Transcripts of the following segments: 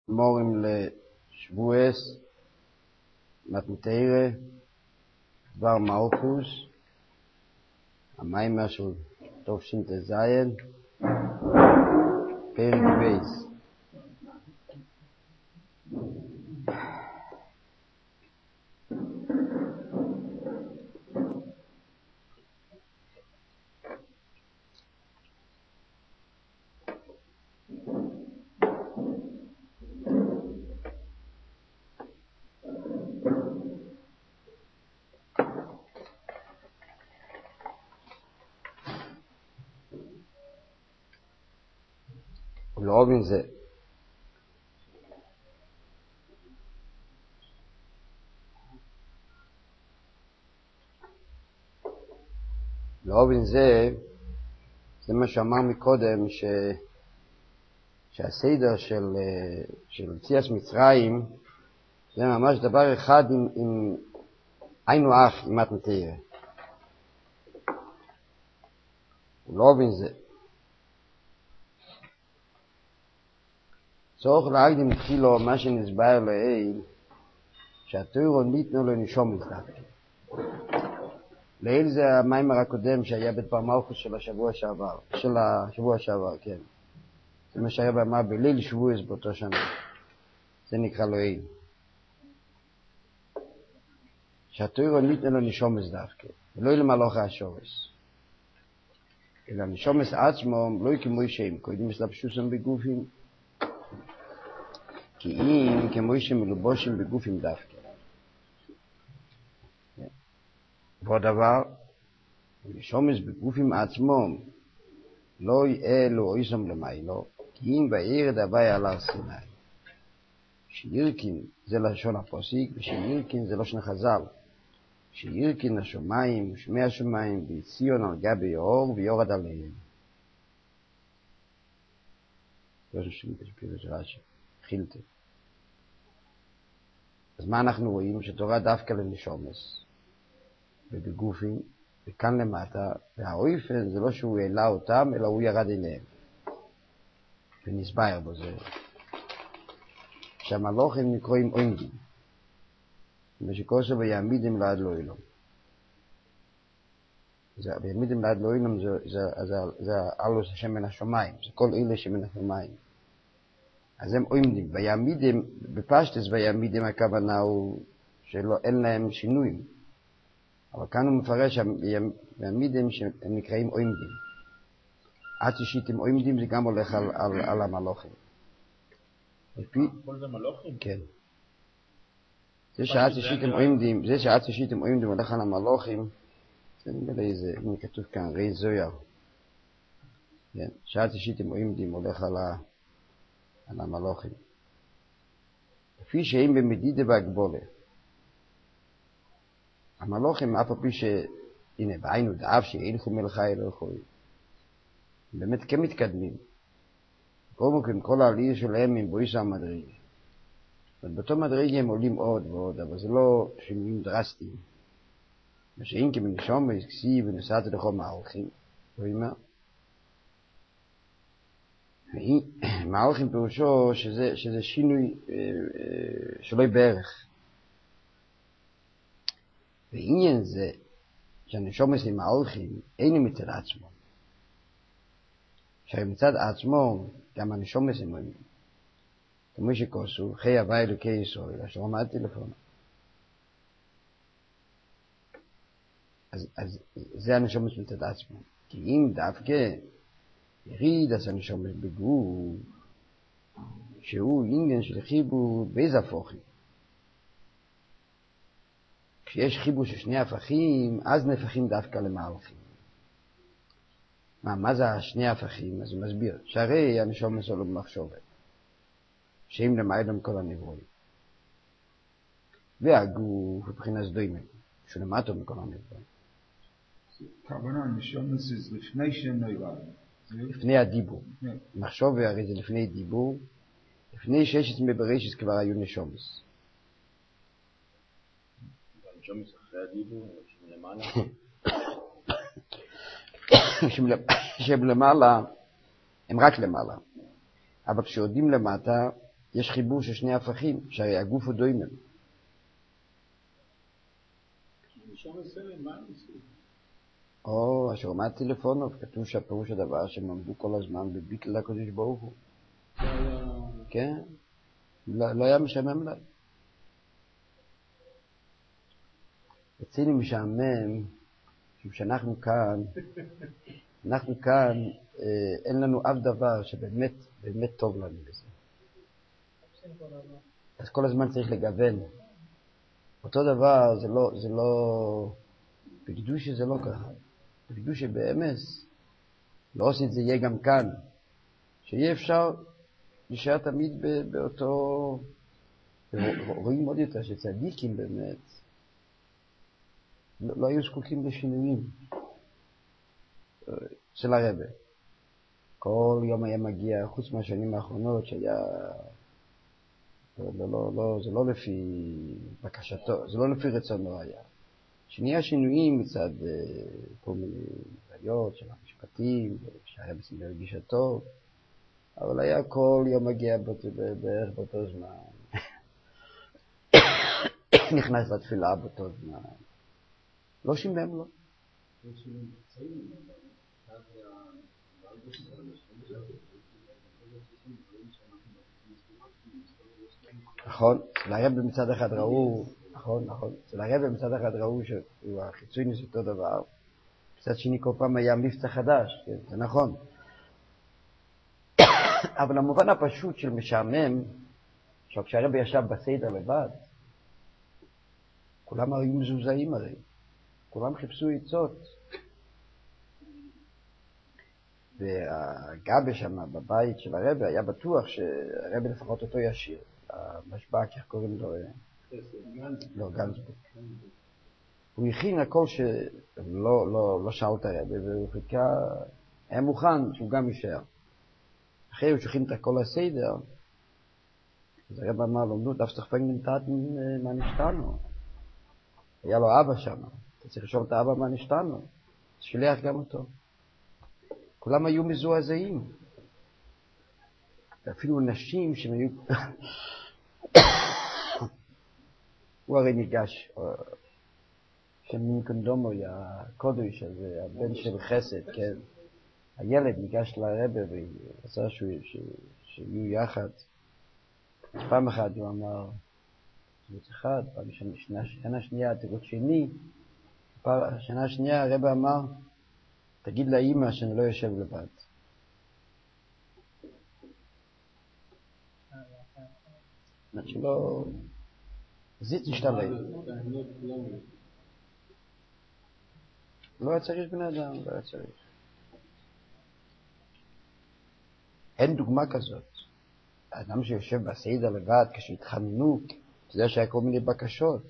מורים לשבועס, מתנתרא, דבר מלכוס, המיימר של תש"ז, פרק בייס. ולאופן זה זה מה שאמר מקודם, שהסדר של יציאת מצרים זה ממש דבר אחד עם היינו אח עם מתנתרא. ולאופן זה צורך להקדים תחילו מה שנסבר לעיל, שהתורה ניתנו לנשום דווקא. לעיל זה המיימר הקודם שהיה בדבר מלכוס של השבוע שעבר, כן. זה מה שהיה במה בליל שבועס באותו שנה. זה נקרא לעיל. שהתורה ניתנו לנשום דווקא, ולא למלוך השורש. אלא נשום עצמו לא כמו שם, קודם מסלבשוסם בגופים, כי אם כמו שמלובושים בגופים דווקא. ועוד דבר, נשומס בגופים עצמם לא יעלו או יסום למיילו, כי אם בעיר דווי על הר סיני. שירקין זה לשון הפוסיק, ושירקין זה לשון חז"ל. שירקין השמיים ושמי השמיים ויציון על גבי אור ויורד עליהם. לא שומעים את הפירוש רש"י. חילטה. אז מה אנחנו רואים? שתורה דווקא לנשומס ובגופים, וכאן למטה, והאויפן זה לא שהוא העלה אותם, אלא הוא ירד אליהם. ונסבר בו זה. שהמלוכים נקראים עומדים. מה שקוראים ויעמידם לעד לא אילום. ויעמידם לעד לא אילום זה אלוס השם מן השמיים. זה כל אלה שמן השמיים. אז הם עומדים. ויעמידם, בפשטס ויעמידם הכוונה הוא שאין להם שינויים. אבל כאן הוא מפרש שהיעמידם שהם נקראים עומדים. עד ששיתם עומדים זה גם הולך על המלוכים. כל זה מלוכים? כן. זה שעד ששיתם עומדים הולך על המלוכים, זה נראה איזה, הנה כתוב כאן, ראי זויר. כן. שעד ששיתם עומדים הולך על המלוכים. לפי שהם במדידה והגבולה. המלוכים אף על פי הנה, בעינו דאב שאילכו מלכה אלוהי. באמת כמתקדמים. כל העלייה שלהם הם בויסה המדרגה. באותו מדרגה הם עולים עוד ועוד, אבל זה לא שינויים דרסטיים. מה שאין כמנשום וכסיב ונסעת לכל מערכים. רואים מה? מערכים פירושו שזה שינוי שלא בערך. ועניין זה שהנשומס עם העורכים אינו מצד עצמו. שמצד עצמו גם הנשומס עם עורכים. כמו שכוסו, חי הווי אלוקי ישראל, אשר עומד טלפון. אז זה הנשומס מצד עצמו. כי אם דווקא יריד אז הנשומס בגוף, שהוא עניין של חיבור באיזה הפוכים. כשיש חיבור של שני הפכים, אז נהפכים דווקא למהלכים. מה זה השני הפכים? אז הוא מסביר. שהרי הנשומס עולה במחשבת. שהם למעלה מכל הנברואים. והגוף מבחינת דוימן, שהוא למטה מכל הנברואים. כוונה, הנשומס זה לפני שהם נולד. לפני הדיבור. מחשוב הרי זה לפני דיבור. לפני ששת מבראשית כבר היו נשומס. הנשומס אחרי הדיבור, למעלה? שהם למעלה, הם רק למעלה. אבל כשיורדים למטה, יש חיבור של שני הפכים, שהרי הגוף הוא דוימם. או, אשר עומד טלפונוב, כתוב שהפירוש הדבר שהם עמדו כל הזמן בביטל לקדוש ברוך הוא. כן, לא היה משעמם להם. אצלנו משעמם, שאנחנו כאן, אין לנו אף דבר שבאמת באמת טוב לנו בזה. אז כל הזמן צריך לגוון. אותו דבר, זה לא, בקדושה זה לא ככה. בקדושה באמס, לא עושה את זה יהיה גם כאן, שיהיה אפשר להישאר תמיד באותו, רואים עוד יותר שצדיקים באמת, לא היו זקוקים לשינויים של הרבי. כל יום היה מגיע, חוץ מהשנים האחרונות, שהיה, זה לא לפי בקשתו, זה לא לפי רצונו היה. שנהיה שינויים מצד כל מיני בעיות של המשפטים, שהיה בסדר גישתו, אבל היה כל יום מגיע בערך באותו זמן. נכנס לתפילה באותו זמן. לא שימם לו. נכון, לרב במצד אחד ראו, נכון, לרב במצד אחד ראו שהוא החיצוי ניס אותו דבר, מצד שני כל פעם היה מבצע חדש, זה נכון. אבל המובן הפשוט של משעמם, כשהרב ישב בסדר לבד, כולם היו מזוזאים הרי, כולם חיפשו עצות. והגבי שם בבית של הרב היה בטוח שהרב לפחות אותו ישיר. המשבק, איך קוראים לו? לא, גנזבורג. הוא הכין הכל שלא שאל את הרב, והוא חיכה, היה מוכן שהוא גם יישאר. אחרי הוא שכין את הכל הסדר, אז הרב אמר לו, נו, דווקא פנגן תאתן מה נשתנו. היה לו אבא שם, אתה צריך לשאול את האבא מה נשתנו. שילח גם אותו. כולם היו מזועזעים. אפילו נשים שהם היו... הוא הרי ניגש, שמין קונדומו, הקודש הזה, הבן של חסד, כן. הילד ניגש לרבא ועשה שיהיו יחד. אז פעם אחת הוא אמר, תירוץ אחד, שנה שנייה, תירוץ שני. שנה שנייה הרבא אמר, תגיד לאמא שאני לא יושב לבד. זאת שלא... זה תשתלם. לא היה צריך בני אדם, לא היה צריך. אין דוגמה כזאת. האדם שיושב בסעידה לבד, כשהתחננו, אתה יודע שהיה כל מיני בקשות.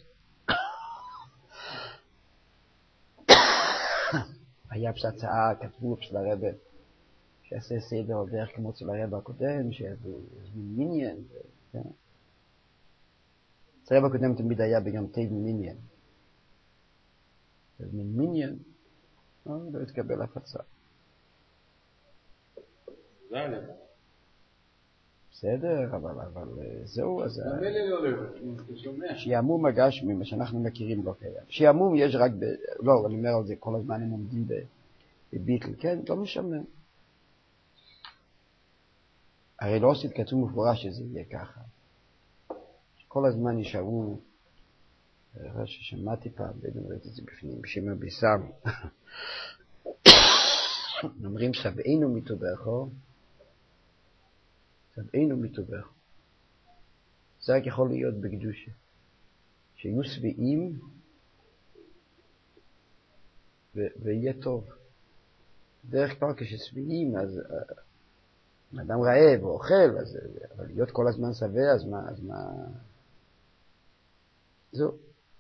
היה פצצעה, כתבו אצל הרבא, שיעשה סדר על דרך כמו אצל הרבא הקודם, שיזמין מיניאן. אצל הרבא הקודם תמיד היה בגם תיב מיניאן. יזמין מיניאן, לא התקבל הפצה. בסדר, אבל זהו, אז... שיעמום הגשמי, מה שאנחנו מכירים לא קיים. שיעמום יש רק לא, אני אומר על זה, כל הזמן הם עומדים בביטל, כן, לא משמם. הרי לא עשית כתוב מפורש שזה יהיה ככה. כל הזמן נשארו, ששמעתי פעם, ואני ראיתי את זה בפנים, שמר ביסם. אומרים שבעינו מתובחו, שבעינו מתובחו. זה רק יכול להיות בקדושה. שיהיו שבעים ויהיה טוב. דרך כלל כששבעים, אז אדם רעב או אוכל, אבל להיות כל הזמן שבע, אז מה? זהו.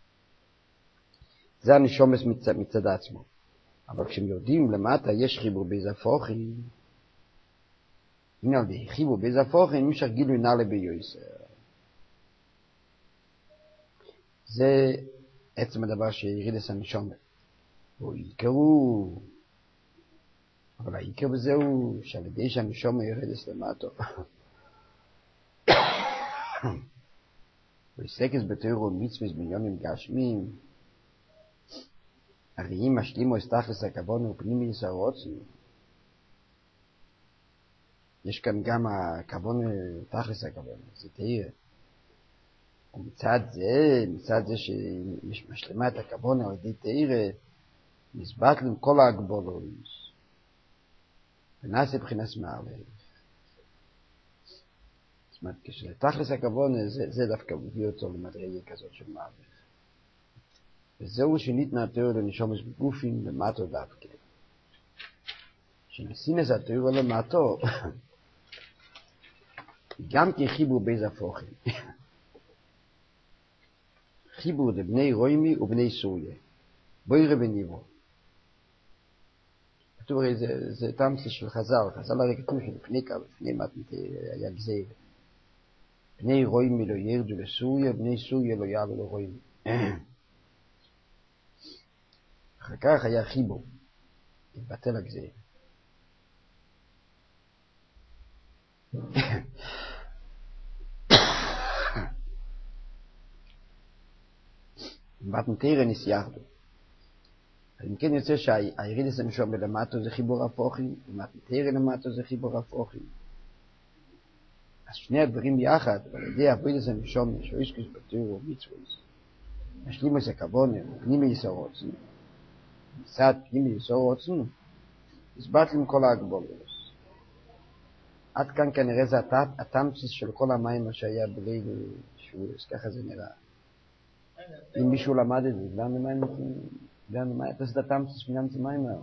זה הנשומס מצד עצמו. אבל כשהם יודעים למטה יש חיבור בהפוכים, הנה על די חיבור בהפוכים, נמשך גילוי נעלה ביועסר. זה עצם הדבר שיריד את הנשומס. או יקרו, אבל העיקר בזה הוא שעל ידי שהנשומס ירד למטה. ויסקס בתוירו ומצווס בעניונים גשמיים, הרי אם משלימו תכלס הכוונה ופנימיוס הרוצן, יש כאן גם הכוונה, תכלס הכוונה, זה תאיר. ומצד זה שמשלימה את הכוונה על ידי תאיר, מסבטלים כל ההגבולות, ונעשה בחינת מעלה. זאת אומרת, כשתכלס הכוונה, זה דווקא מביא אותו למדרגה כזאת של מעלה. וזהו שניתנה התאיר לנשומס בגופים למטו דווקא. שנסינס התאיר למטו, גם כחיבור בייז הפוכים. חיבור לבני רוימי ובני סוריה. בוירה וניבו. כתוב הרי זה תמצא של חז"ל. חז"ל הרי כתוב שלפני מתנת היה גזיר. בני רוימי לא ירדו לסוריה, בני סוריה לא יעלו לרוימי. אחר כך היה חיבור. התבטל הגזיר. מתנתרא נסייחדו. אם כן יוצא שהירידס הנשום למטו זה חיבור הפוכים, ומתנתרא למטו זה חיבור הפוכים. אז שני הדברים יחד, על ידי הירידס הנשום שאיסקוס בתוירו ומצווס, משלימוס הכוונה ופנימיוס הרוצן, מצד פנימיוס הרוצן, הסבטלים כל ההגבולות. עד כאן כנראה זה התמצית של כל המים מה שהיה בליל שבועס, ככה זה נראה. אם מישהו למד את זה, לאן מה אתה עשית התמצית של ינצי מים האלה?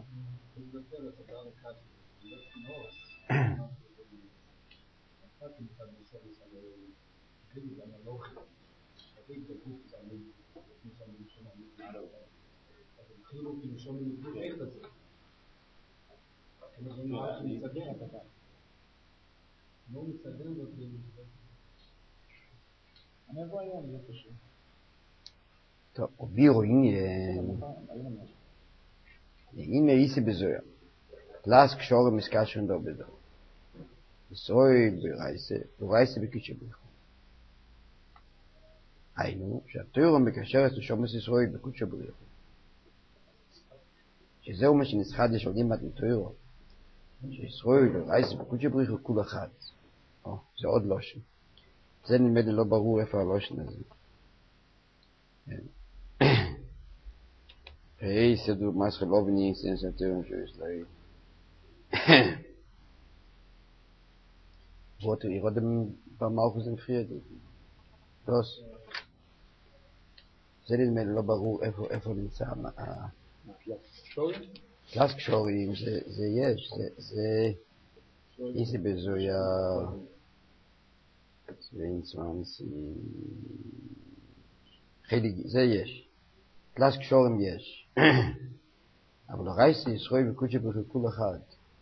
טוב, ובירו הנה איסי בזויה. פלס קשורם מסקשן דו בזו. ישראל ברייסה בקידשי בריחו. היינו שהתוירו מקשרת לשומס ישראל בקידשי בריחו. שזהו מה שנסחד ישולדים בת מתוירו. שישראל ברייסה בקידשי בריחו כול אחד. זה עוד לושן. זה נלמד לא ברור איפה הלושן הזה. היי, סדור מסחל אובני, סנסטורים שיש לי. Worte, ich hatte bei Markus im Frieden. Das. זה נדמה לי לא ברור איפה נמצא. קלאס קשורים, זה יש, זה איזה בזויה 22, זה יש. קלאס קשורים יש. אבל הרייסי ישראל וקודשי בחיקול אחד.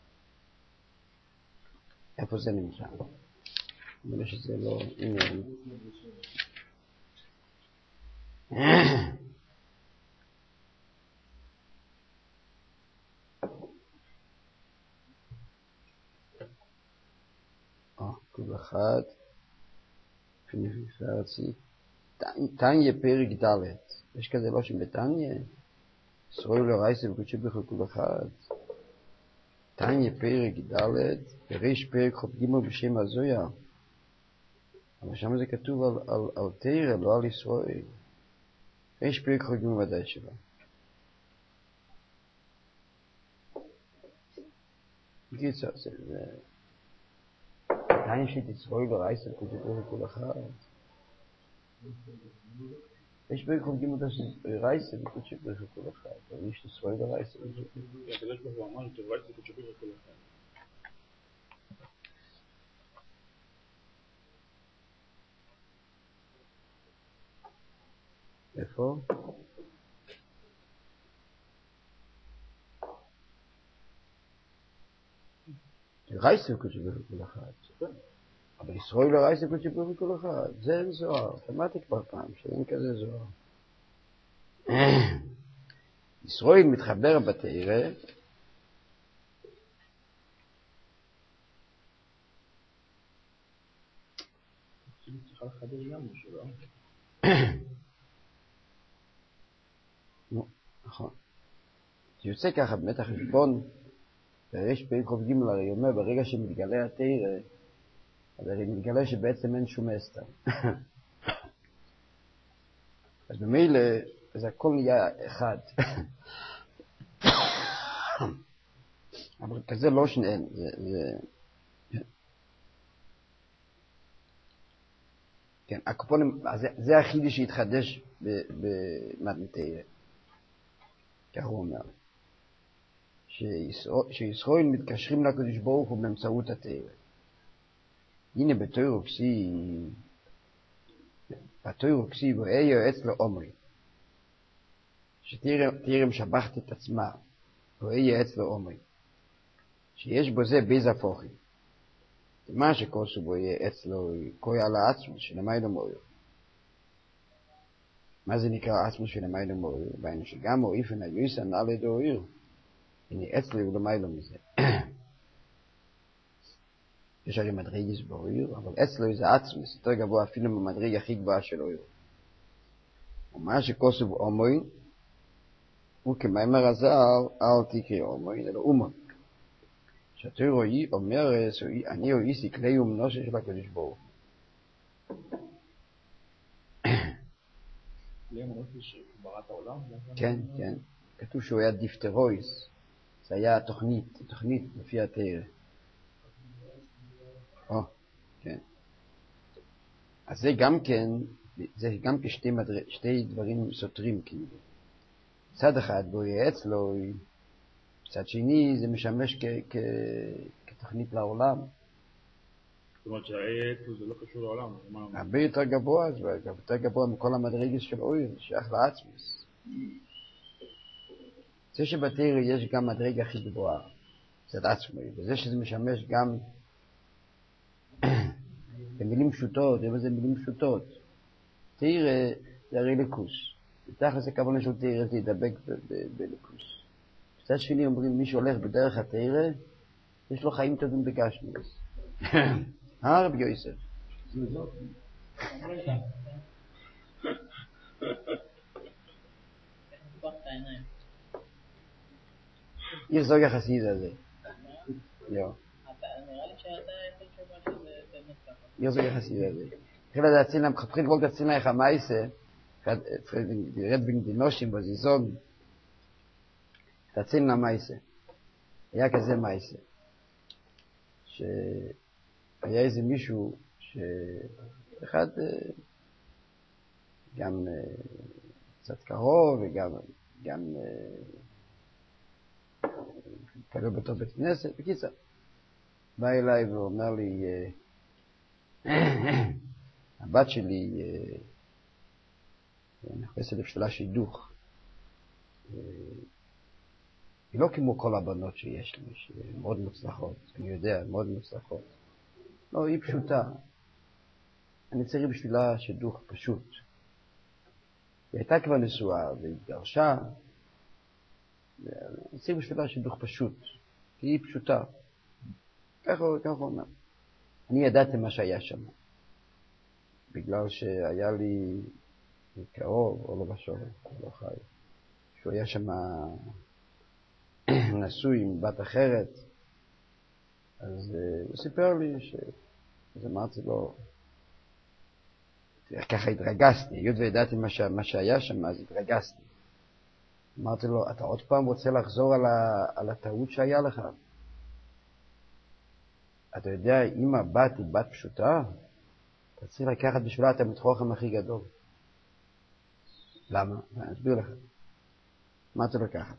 איפה זה נמצא? אני חושב שזה לא עניין. כל אחד. פרצי. תניה פרק ד'. יש כזה לא שם בתניה. ישראל הרייסי וקודשי בחיקול אחד. תניה פרק ד' פריש פרק חוב ג' בשם הזויה. אבל שם זה כתוב על תירא, לא על ישראל. פריש פרק חוב ג' ודאי שלה. גיצה, זה... תניה שאת ישראל הרייסי וקודשי בחיקול אחד. יש פרק חוב ג' רייסי וקודשי בחיקול אחד. אבל יש ישראל הרייסי וקודשי בחיקול אחד. הקדוש ברוך הוא אמר שרייסי וקודשי בחיקול אחד. איפה? רייסי וקודשי בחיקול אחד. אבל ישראל לא רייסי וקודשי בחיקול אחד. זה אין זוהר. שמעתי כבר פעם שאין כזה זוהר. ישראל מתחבר בתירא. צריך לחדש גם משהו, לא? נכון. זה יוצא ככה, באמת החשבון, ויש פרק חוב ג' הרי אומר, ברגע שמתגלה התורה, אז הרי מתגלה שבעצם אין שום אסתר. אז במילא, זה הכל נהיה אחד. אבל כזה לא שניהם, כן, הקופונים, זה החידי שהתחדש במתנתרא. כך הוא אומר. שישראל מתקשרים לקדוש ברוך הוא באמצעות התורה. הנה בתורה כסיב, ואהיה אצלו אומרי. שתרם שבחת את עצמה, ואהיה אצלו אומרי. שיש בו זה ביז הפוכי. מה שכוסו בו יהיה אצלו, קוי על העצמוס שלמיינו מויר. מה זה נקרא עצמוס שלמיינו מויר? בעינו שגם מוריפן היוסה נעלה דו עיר. הנה אצלו ולמיינו מזה. יש הרי מדרגis בעיר, אבל אצלו זה עצמוס, יותר גבוה אפילו במדרג הכי גבוהה של עיר. ומה שכוסו בו אומוי, הוא כמאמר הזר, אל תקרא אומוי, אלא אומוי. שהתורה רואי אומר, אני רואי כלי ומנושה של הקדוש ברוך. כלי ומנושה של בראת העולם? כן, כן. כתוב שהוא היה דיפטרויס. זה היה תוכנית לפי התורה. כן. אז זה גם כשתי דברים סותרים כאילו. צד אחד בו יהיה אצלו, מצד שני זה משמש כתוכנית לעולם. זאת אומרת שהעץ זה לא קשור לעולם. הרבה יותר גבוה, זה יותר גבוה מכל המדרגס של אויר, שייך לעצמוס. זה שבתורה יש גם מדרגה הכי גבוהה, זה עצמוי, וזה שזה משמש גם במילים פשוטות, זה מילים פשוטות. תורה זה הרי לקוס. תכלס הכוונה של תורה זה להידבק בלקוס. מצד שני אומרים, מי שהולך בדרך התורה, יש לו חיים טובים בגשמיות. רבי יוסף. יש זוג יחסי זה. לא. נראה לי שאתה יכול תשובה שזה באמת ככה. יש זוג יחסי זה. התחילה להציל להם, חתחיל בולט להציל להם איך המייסה, ירד בנדינושים בזיזון, תציל להם מייסה. היה כזה מייסה. שהיה איזה מישהו שאחד גם קצת קרוב וגם קרוב בתור בית כנסת, בקיצר. בא אליי ואומר לי, הבת שלי נכנסת לבשלה שידוך. היא לא כמו כל הבנות שיש לי, שהן מאוד מוצלחות, אני יודע, מאוד מוצלחות. לא, היא פשוטה. אני צריך בשבילה שידוך פשוט. היא הייתה כבר נשואה והתגרשה, אני צריך בשבילה שידוך פשוט, כי היא פשוטה. ככה הוא אומר. אני ידעתי מה שהיה שם, בגלל שהיה לי קרוב, או לא בשור, לא חי, שהוא היה שם נשוי עם בת אחרת, אז הוא סיפר לי אז אמרתי לו, ככה התרגסתי, היות וידעתי מה שהיה שם, אז התרגסתי. אמרתי לו, אתה עוד פעם רוצה לחזור על הטעות שהיה לך? אתה יודע, אם הבת היא בת פשוטה, אתה צריך לקחת בשבילה את המתחוכם הכי גדול. למה? אני אסביר לך. אמרתי לו ככה.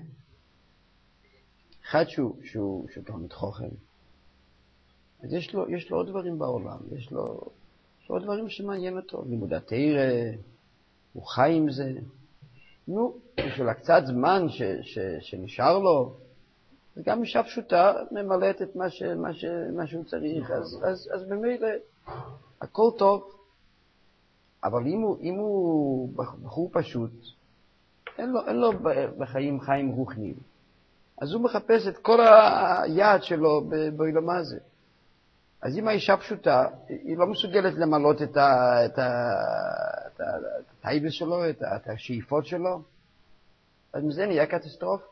אחד שהוא כבר מתחוכם, אז יש לו עוד דברים בעולם, יש לו עוד דברים שמעניין אותו, לימוד התורה, הוא חי עם זה. נו, בשביל הקצת זמן שנשאר לו, וגם אישה פשוטה ממלאת את מה שהוא צריך, אז במילא הכל טוב. אבל אם הוא בחור פשוט, אין לו בחיים חיים רוחניים, אז הוא מחפש את כל היעד שלו בעולם הזה. אז אם האישה פשוטה, היא לא מסוגלת למלות את האיבס שלו, את השאיפות שלו, אז מזה נהיה קטסטרופה.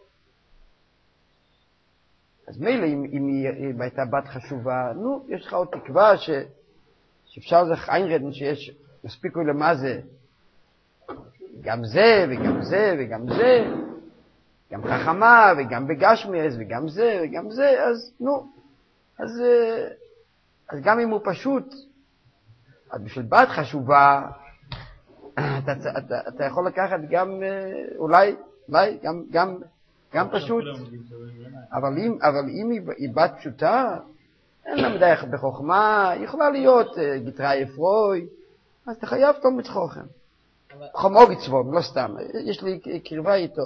אז מילא אם היא הייתה בת חשובה, נו, יש לך עוד תקווה שאפשר לזה איינרדן, שיש מספיקו למה זה. גם זה וגם זה וגם זה, גם חכמה וגם בגשמיאס וגם זה וגם זה, אז נו, אז גם אם הוא פשוט, אז בשביל בת חשובה, אתה יכול לקחת גם, אולי גם פשוט, אבל אם היא בת פשוטה, אין לה מדי בחוכמה, היא יכולה להיות גיטראי אפרוי, אז אתה חייב תלמיד חוכם. חומוג צבון, לא סתם, יש לי קרבה איתו,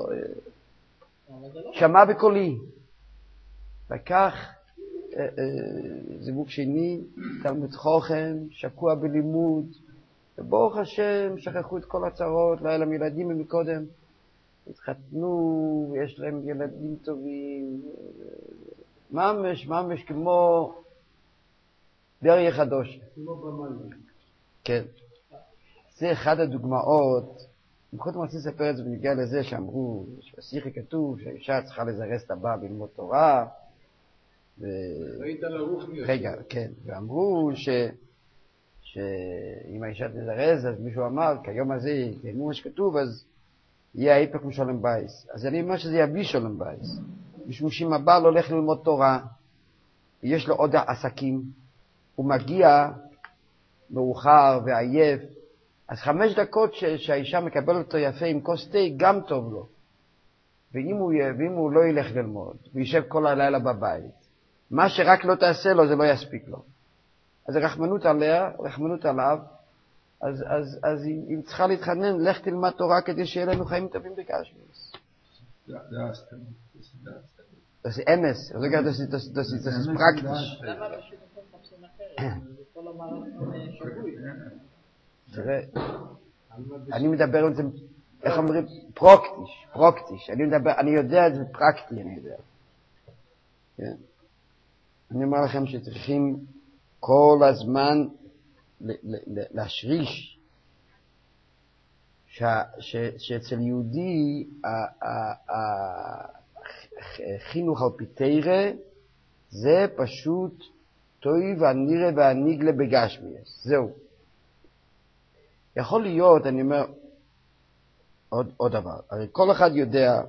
שמע בקולי. וכך, זיווג שני, תלמיד חוכם, שקוע בלימוד, וברוך השם, שכחו את כל הצרות, לא היה להם ילדים מקודם, התחתנו, יש להם ילדים טובים, ממש כמו דריה חדוש. כן. זה אחד הדוגמאות, בכל זאת רציתי לספר את זה בנגיע לזה שאמרו, שבשיחה כתוב שהאישה צריכה לזרז את הבא ללמוד תורה, רגע, כן, ואמרו שאם האישה תזרז, אז מישהו אמר, כיום הזה, כמו מה שכתוב, אז יהיה ההיפך משולם בייס. אז אני אומר שזה יביא שולם בייס. משום שאם הבעל הולך ללמוד תורה, יש לו עוד עסקים, הוא מגיע מאוחר ועייף, אז 5 דקות שהאישה מקבלת אותו יפה עם כוס תה, גם טוב לו. ואם הוא לא ילך ללמוד, וישב כל הלילה בבית, מה שרק לא תעשה לו, זה לא יספיק לו. אז רחמנות עליה, רחמנות עליו, אז היא צריכה להתחנן, לך תלמד תורה כדי שיהיה לנו חיים טובים בגשמיאס. Das ist MS, sogar das ist praktisch. תראה, אני מדבר על זה, איך אומרים? פרוקטיש. אני יודע את זה פרקטי, אני יודע. כן. אני אומר לכם שצריכים כל הזמן להשריש שאצל יהודי חינוך על פי תורה זה פשוט טוי והנירה והניגלה בגשמיאס. זהו. יכול להיות, אני אומר, עוד דבר. הרי כל אחד יודע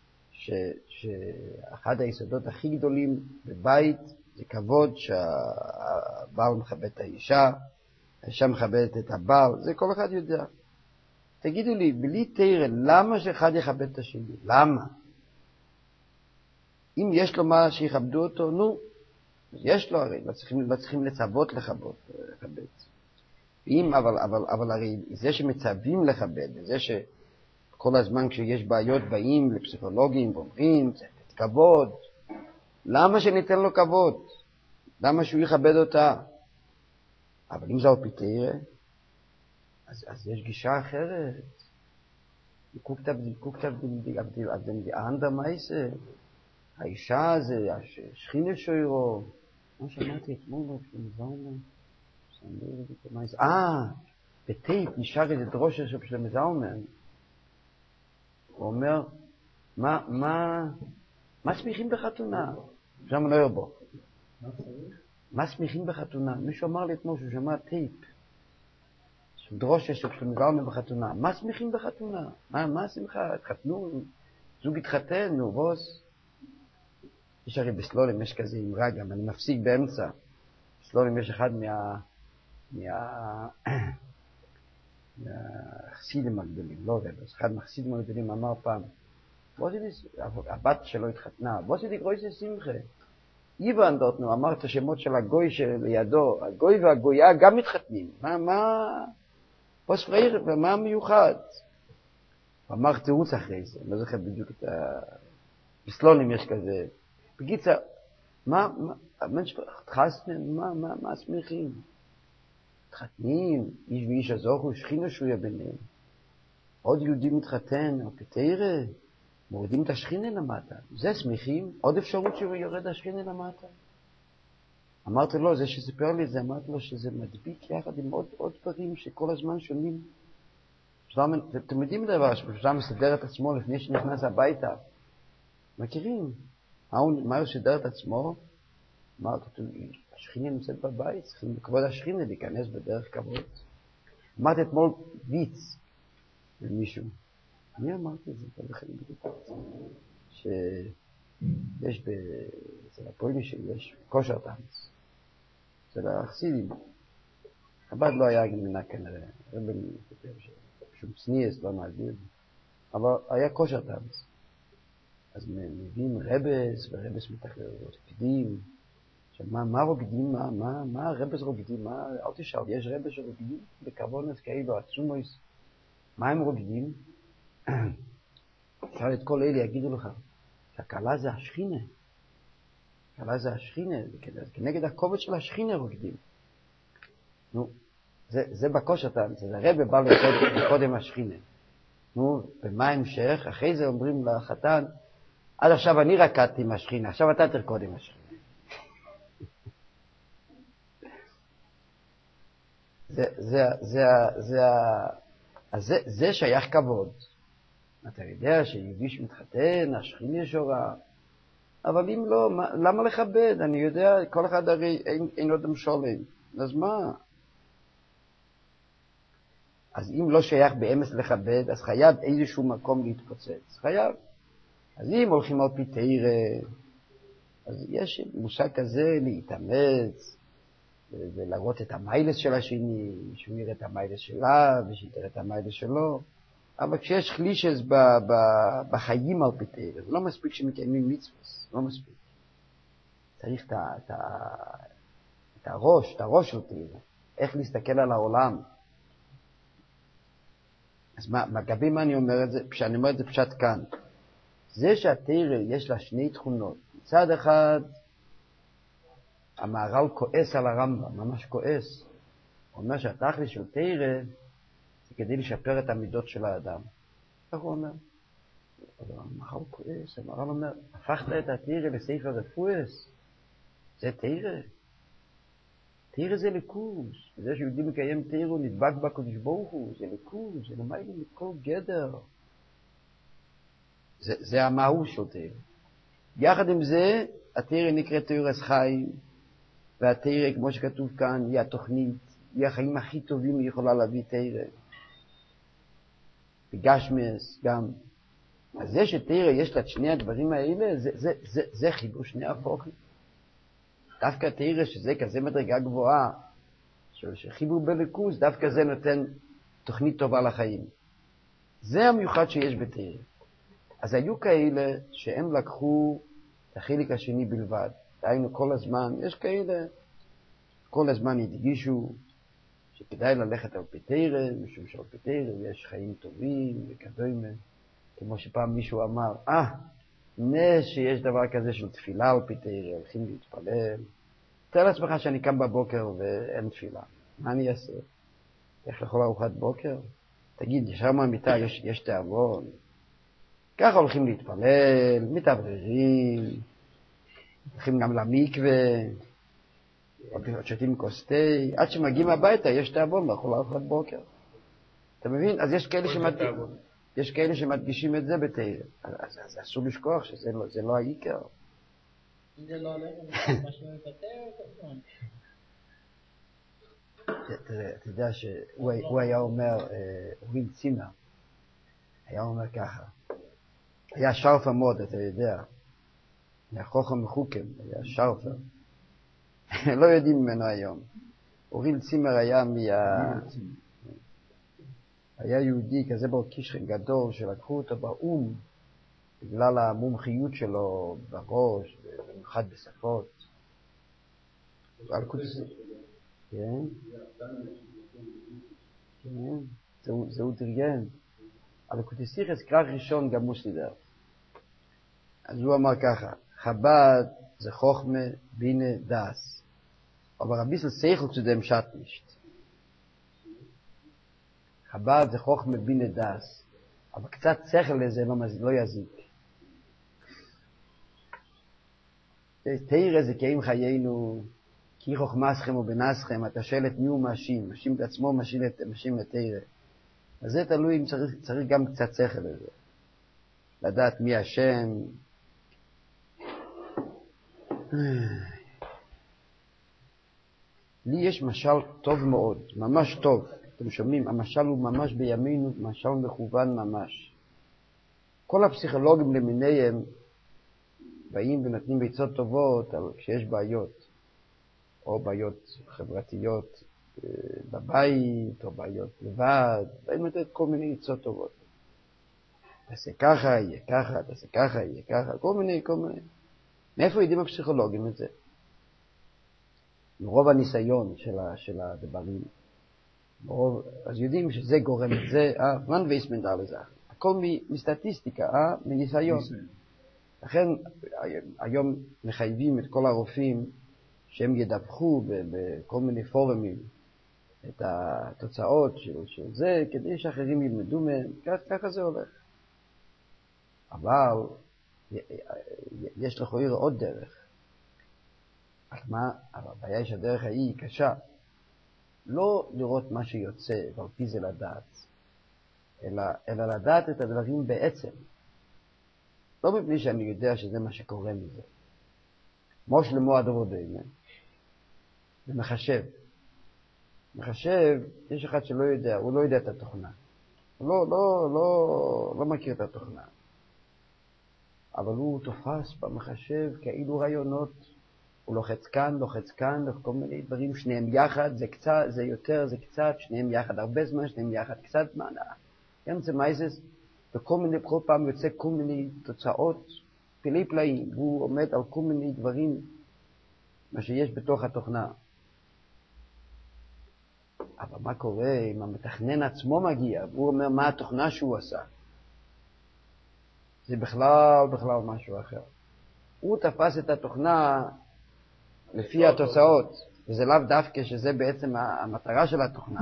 שאחד היסודות הכי גדולים בבית זה כבוד שהבעל מכבד את האישה, האישה מכבדת את הבעל, זה כל אחד יודע. תגידו לי, בלי תורה, למה שאחד יכבד את השני? למה? אם יש לו מה שיכבדו אותו, נו, יש לו הרי, לא צריכים לצוות לכבד. אבל הרי זה שמצווים לכבד, זה שכל הזמן כשיש בעיות באים לפסיכולוגים ואומרים, צריך לתת כבוד, למה שניתן לו כבוד? למה שהוא יכבד אותה? אבל אם זה על פי תורה, אז יש גישה אחרת. guckt ab die andere Meise. האישה זה, השכינה שוירו. מה שמעתי אתמול, בטייפ נשאר איזה דרושה של מזלמן. הוא אומר, מה שמחים בחתונה? שם לא ירבו. מה שמחים בחתונה? מישהו אמר לי אתמול שהוא שמע טייפ. דרושה של מזלמן בחתונה. מה שמחים בחתונה? מה שמחה? התחתנו, זוג התחתן, נו, בוס. יש הרי בסלולים, יש כזה אמרה גם, אני מפסיק באמצע. בסלולים יש אחד מהחסידים הגדולים, לא יודע, אחד מהחסידים הגדולים אמר פעם, הבת שלו התחתנה, בוא סידי גרויסה שמחה. איבן דותנו אמר את השמות של הגוי שלידו, הגוי והגויה גם מתחתנים. פוס פרייר, ומה מיוחד? הוא אמר תירוץ אחרי זה, לא זוכר בדיוק את בסלולים יש כזה. בקיצר, מה שמחים? מתחתנים, איש ואיש הזוכו, שכינה שויה ביניהם. עוד יהודי מתחתן, או פתירה, מורידים את השכינה למטה. זה שמחים, עוד אפשרות שיורד השכינה למטה. אמרתי לו, זה שסיפר לי את זה, אמרתי לו שזה מדביק יחד עם עוד דברים שכל הזמן שונים. אתם יודעים דבר, שפשוט מסדר את עצמו לפני שנכנס הביתה. מכירים? מה הוא סדר את עצמו? אמרתי, השכינה נמצאת בבית, צריכים לכבוד השכינה להיכנס בדרך כבוד. אמרתי אתמול ויץ למישהו. אני אמרתי את זה, אתה בכלל בדיוק. שיש אצל הפועלים שיש כושר טנץ. אצל החסידים. חב"ד לא היה גמינה כנראה. רבן כותב שום צניאס לא נעביר. אבל היה כושר טנץ. אז מביאים רבס, ורבס מתקדים. עכשיו, מה רוקדים? מה הרבס רוקדים? אל תשאל, יש רבס שרוקדים בכוונס כאלו עצומויס. מה הם רוקדים? אפשר את כל אלה יגידו לך, שהקלה זה השכינה. הקלה זה השכינה, כנגד הכובד של השכינה רוקדים. נו, זה בכושר טנץ, זה הרב בא לקודם השכינה. נו, ומה המשך? אחרי זה אומרים לחתן, עד עכשיו אני רקדתי עם השכינה, עכשיו אתה תרקוד עם השכינה. זה שייך כבוד. אתה יודע שיהודי שמתחתן, השכינה שורה. אבל אם לא, למה לכבד? אני יודע, כל אחד הרי אין עוד משולם. אז מה? אז אם לא שייך באמס לכבד, אז חייב איזשהו מקום להתפוצץ. חייב. אז אם הולכים על פי תירא, אז יש מושג כזה להתאמץ, ולהראות את המיילס של השני, שהוא יראה את המיילס שלה, ושהיא תראה את המיילס שלו. אבל כשיש חלישס בחיים על פי תירא, זה לא מספיק שמקיימים מצוות, לא מספיק. צריך את הראש של תירא, איך להסתכל על העולם. אז לגבי מה אני אומר את זה? כשאני אומר את זה פשט כאן. זה שהתירא יש לה שני תכונות. מצד אחד, המהר"ל כועס על הרמב"ם, ממש כועס. הוא אומר שהתכלית של תירא זה כדי לשפר את המידות של האדם. איך הוא אומר? המהר"ל כועס, המהר"ל אומר, הפכת את התירא לספר רפואס. זה תירא. תירא זה ליכוז. זה שיהודי מקיים תירא הוא נדבק בקדוש ברוך הוא. זה ליכוז, זה למעלה מכל גדר. זה המהות של תירא. יחד עם זה, התירא נקראת תירס חיים, והתירא, כמו שכתוב כאן, היא התוכנית, היא החיים הכי טובים היא יכולה להביא תירא. בגשמס גם. אז זה שתירא יש לה את שני הדברים האלה, זה חידוש שני הפוכים. דווקא תירא שזה כזה מדרגה גבוהה, שחיבור בליכוז, דווקא זה נותן תוכנית טובה לחיים. זה המיוחד שיש בתירא. אז היו כאלה שהם לקחו את החלק השני בלבד. דהיינו כל הזמן, יש כאלה, כל הזמן הדגישו שכדאי ללכת על פי תירא, משום שעל פי תירא יש חיים טובים וכדומה. כמו שפעם מישהו אמר, נס שיש דבר כזה של תפילה על פי תירא, הולכים להתפלל. תאר לעצמך שאני קם בבוקר ואין תפילה. מה אני אעשה? איך לאכול ארוחת בוקר? תגיד, ישר מהמיטה יש תיאבון. ככה הולכים להתפלל, מתאווררים, הולכים גם למקווה, שותים כוס תה, עד שמגיעים הביתה יש תיאבון לאכול ארוחת בוקר. אתה מבין? אז יש כאלה שמדגישים את זה בתירא. אז אסור לשכוח שזה לא העיקר. אם זה לא הולך, מה שמבטא כמובן. אתה יודע שהוא היה אומר, אוריל צימר, היה אומר ככה, היה שרפה מאוד, אתה יודע, היה חוכם מחוקם, היה שרפה, לא יודעים ממנו היום. אוריל צימר היה יהודי כזה קישכן גדול, שלקחו אותו באום, בגלל המומחיות שלו בראש, במיוחד בשפות. על קודסי. כן? כן, זהו תרגם. על קודסיכס קרח ראשון גם הוא סידר. אז הוא אמר ככה, חב"ד זה חוכמה בינה דאס. אבל הביסל סייכל zu dem Schat nicht. חב"ד זה חוכמה בינה דאס. אבל קצת שכל לזה לא יזיק. תירא זה קיים חיינו, כי חוכמסכם ובנסכם, אתה שואל את מי הוא מאשים, מאשים את עצמו, מאשים את תרא. אז זה תלוי אם צריך גם קצת שכל לזה. לדעת מי השם. לי יש משל טוב מאוד, ממש טוב. אתם שומעים, המשל הוא ממש בימינו, משל מכוון ממש. כל הפסיכולוגים למיניהם באים ונותנים עצות טובות על כשיש בעיות, או בעיות חברתיות בבית, או בעיות לבד, באים לתת כל מיני עצות טובות. תעשה ככה, יהיה ככה, תעשה ככה, יהיה ככה, כל מיני. מאיפה יודעים הפסיכולוגים את זה? מרוב הניסיון של הדברים. אז יודעים שזה גורם את זה, מן וייסמן דה לזה. הכל מסטטיסטיקה, מניסיון. לכן היום מחייבים את כל הרופאים שהם ידווחו בכל מיני פורומים את התוצאות של זה, כדי שאחרים ילמדו מהם, ככה זה הולך. אבל יש לכאורה עוד דרך. אבל הבעיה שהדרך היא קשה. לא לראות מה שיוצא, ועל פי זה לדעת, אלא לדעת את הדברים בעצם. לא מפני שאני יודע שזה מה שקורה מזה. מוש למועד עבודנו, זה מחשב. מחשב, יש אחד שלא יודע, הוא לא יודע את התוכנה. הוא לא מכיר את התוכנה. אבל הוא תופס במחשב כאילו רעיונות. הוא לוחץ כאן, כל מיני דברים, שניהם יחד, זה קצת, זה יותר, זה קצת, שניהם יחד הרבה זמן, שניהם יחד קצת זמן. זה מייזס, כל פעם יוצא כל מיני תוצאות, פלאי פלאים, והוא עומד על כל מיני דברים, מה שיש בתוך התוכנה. אבל מה קורה אם המתכנן עצמו מגיע, והוא אומר מה התוכנה שהוא עשה? זה בכלל משהו אחר. הוא תפס את התוכנה לפי התוצאות, וזה לאו דווקא שזה בעצם המטרה של התוכנה.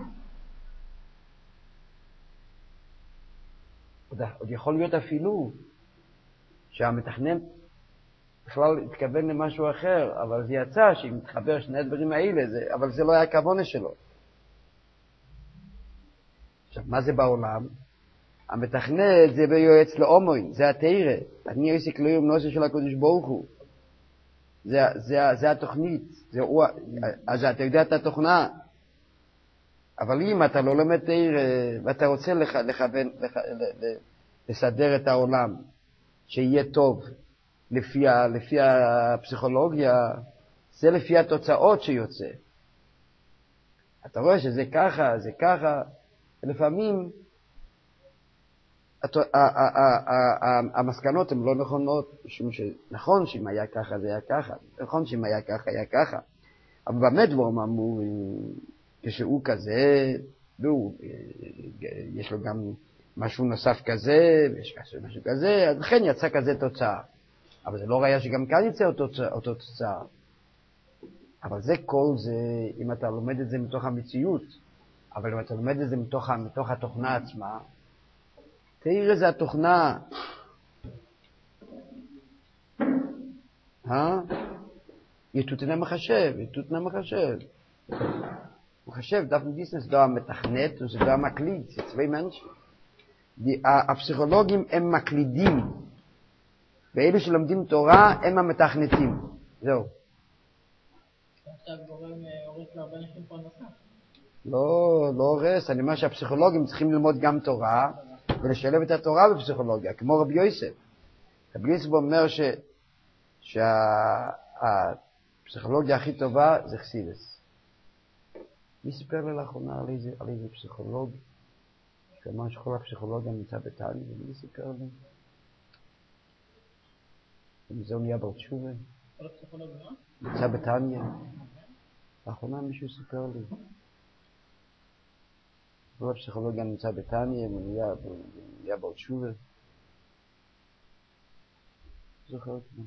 עוד יכול להיות אפילו שהמתכנן בכלל התכוון למשהו אחר, אבל זה יצא שאם מתחבר שני הדברים האלה, אבל זה לא היה הכוונה שלו. עכשיו, מה זה בעולם? המתכנת זה ביועץ לאומוין, זה התרא. אני עושה כלום נושא של הקדוש ברוך הוא. זה התוכנית. אז אתה יודע את התוכנה. אבל אם אתה לא לומד תרא, ואתה רוצה לכוון, לסדר את העולם, שיהיה טוב לפי הפסיכולוגיה, זה לפי התוצאות שיוצא. אתה רואה שזה ככה, זה ככה, ולפעמים המסקנות הן לא נכונות, משום שנכון שאם היה ככה זה היה ככה, נכון שאם היה ככה היה ככה, אבל באמת דברים אמרו, כשהוא כזה, יש לו גם משהו נוסף כזה, ויש משהו כזה, אז לכן יצא כזה תוצאה. אבל זה לא ראיה שגם כאן יצא אותו תוצאה. אבל זה כל זה, אם אתה לומד את זה מתוך המציאות, אבל אם אתה לומד את זה מתוך התוכנה עצמה, תראה זה התוכנה. יתותנה מחשב. הוא חשב, דווקא דיסנס, זה לא המתכנת, זה לא המקליד, זה צווי מנש. הפסיכולוגים הם מקלידים, ואלה שלומדים תורה הם המתכנתים. זהו. עכשיו גורם הורס להרבה אנשים פה נוסף. לא הורס, אני אומר שהפסיכולוגים צריכים ללמוד גם תורה, ולשלב את התורה בפסיכולוגיה, כמו רבי יוסף. רבי יוסף אומר שהפסיכולוגיה הכי טובה זה חסידס. מי סיפר לי לאחרונה על איזה פסיכולוג, שאמר שכל הפסיכולוגיה נמצא בתניא, ומי סיפר לי? זה נהיה בר תשובה. כל הפסיכולוג מה? נמצא בתניא. לאחרונה מישהו סיפר לי. כל הפסיכולוגיה נמצא בתניא, ונהיה בר תשובה. זוכר אותי.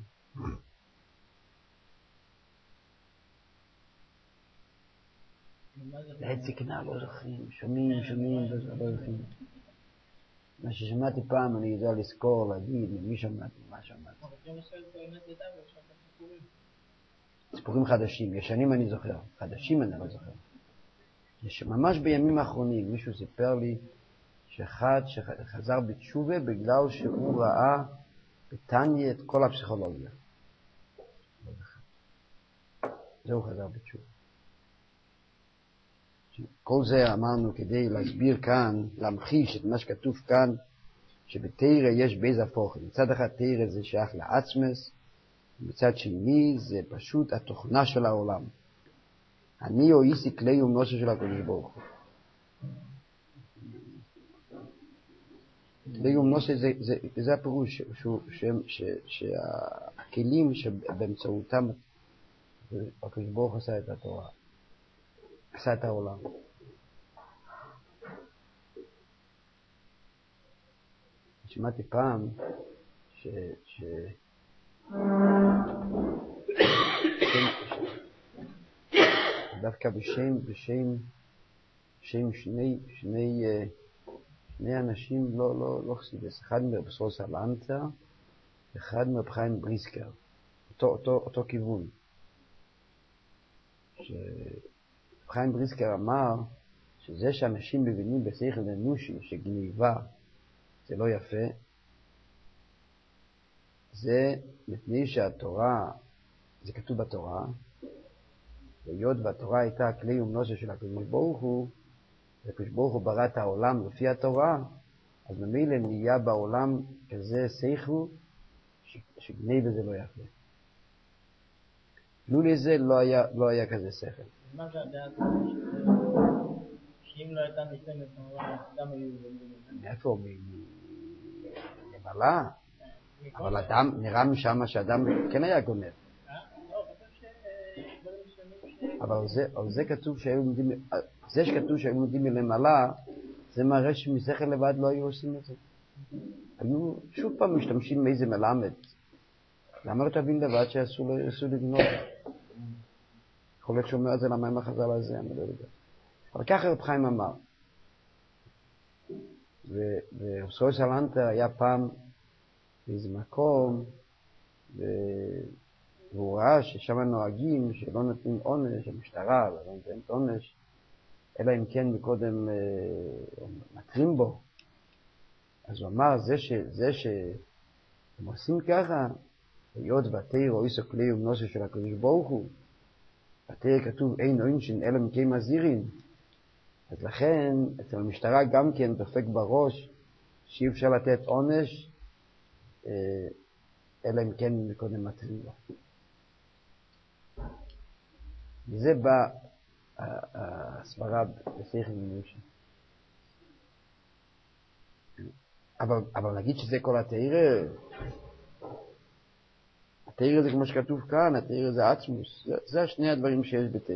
לעת זקנה לא זוכרים, שומעים, לא זוכרים. מה ששמעתי פעם אני יודע לזכור, להגיד, מי שמעתי, מה שמעתי. אבל גם לשבת באמת לדבר, שם את הסיפורים. סיפורים חדשים, ישנים אני זוכר, חדשים אני לא זוכר. יש ממש בימים האחרונים מישהו סיפר לי שאחד שחזר בתשובה בגלל שהוא ראה בתניא את כל הפסיכולוגיה. זהו חזר בתשובה. כל זה אמרנו כדי להסביר כאן, להמחיש את מה שכתוב כאן, שבתורה יש בייז הפוכים. מצד אחד תורה זה שייך לעצמס, מצד שני זה פשוט התוכנה של העולם. אני או איסי כלי ומנוסה של הקדוש ברוך הוא. כלי ומנוסה זה הפירוש שהכלים שבאמצעותם הקדוש ברוך הוא עשה את התורה, עשה את העולם. שמעתי פעם דווקא בשם שני אנשים לא חסידס, אחד מרב סלנטר, אחד מרב חיים בריסקר, אותו כיוון. חיים בריסקר אמר שזה שאנשים מבינים בשכל אנושי שגניבה זה לא יפה, זה מפני שהתורה, זה כתוב בתורה, והיות והתורה הייתה הכלי ומנוסה של הקדוש ברוך הוא, הקדוש ברוך הוא ברא את העולם לפי התורה, אז ממילא נהיה בעולם כזה שכל שגניבה זה לא יפה. לולי זה לא היה כזה שכל. מה זה הדעת שאם לא הייתה משתנת נורא, גם היו מאיפה? ממעלה? אבל אדם, נראה משם שאדם כן היה גונב. אבל זה כתוב זה שכתוב שהיו לומדים מלמעלה, זה מראה שמשכל לבד לא היו עושים את זה. היו שוב פעם משתמשים מאיזה מלמד. למה לא תבין לבד שאסור לגנוב? יכול להיות שאומר את זה למה הם החז"ל הזה, אני לא יודע. אבל ככה רב חיים אמר. ורב סלנטר היה פעם באיזה מקום, והוא ראה ששם נוהגים שלא נותנים עונש, המשטרה לא נותנת עונש, אלא אם כן מקודם מקרים בו. אז הוא אמר, זה שהם עושים ככה, היות והתורה או איסו כלי ומנוסה של הקדוש ברוך הוא, בתורה כתוב אין עונשין אלא מקי מזהירין, אז לכן אצל המשטרה גם כן דופק בראש שאי אפשר לתת עונש אלא אם כן מקודם מתרים לו. וזה בא הסברה בשכל אנושי. אבל נגיד שזה כל התורה, התורה זה כמו שכתוב כאן, התורה זה עצמוס, זה השני הדברים שיש בתורה.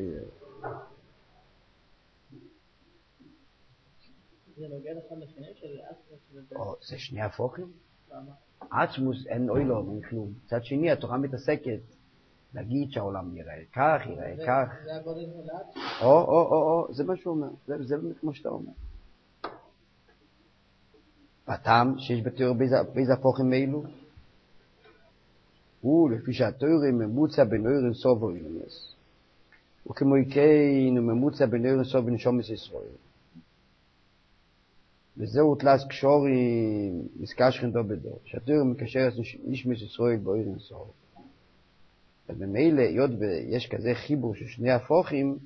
זה נוגע לך לשני של עצמוס? זה שני הפוכים? למה? עצמוס אין אוי לו, אין כלום. מצד שני, התורה מתעסקת להגיד שהעולם יראה כך, יראה כך. זה הגודל של עצמוס? זה מה שהוא אומר, זה באמת כמו שאתה אומר. הטעם שיש בתורה באיזה הפוכים אלו, הוא לפי שהתורה ממוצע בנוירים סוברים, וכמו כן הוא ממוצע בנוירים סוברים שומס ישראל. וזהו תלס קשורים מסקשכן דו בדו, שהתורה מקשרת נשמס ישראל באוירן סור. אז במילא, היות ויש כזה חיבור של שני הפוכים,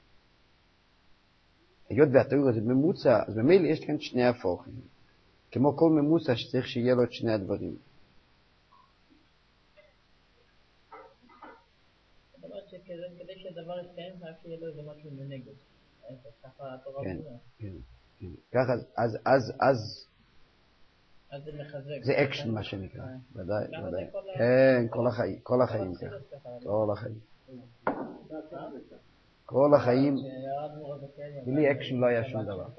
היות והתורה זה ממוצע, אז במילא יש כאן שני הפוכים. כמו כל ממוצע שצריך שיהיה לו את שני הדברים. זאת אומרת שכדי שהדבר יתקיים, רק שיהיה לו איזה משהו מנגד. ככה התורה בונה. כן. ככה, אז זה מחזק. זה אקשן מה שנקרא, ודאי. כן, כל החיים ככה. כל החיים. בלי אקשן לא היה שום דבר.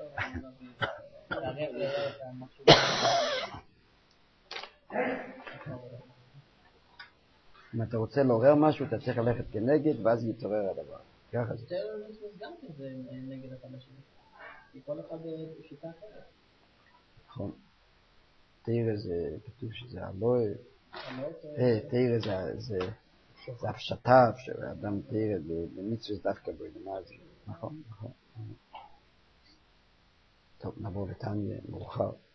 אם אתה רוצה לעורר משהו, אתה צריך ללכת כנגד, ואז יתעורר הדבר. ככה זה. גם זה נגד אחד השני. כי כל אחד שיטה אחרת. נכון. תראה זה, כתוב שזה הלואה. תראה זה זה הפשטה, שאדם תראה במצווה דווקא במה זה. נכון, נכון. טוב, נבוא לתניא מאוחר.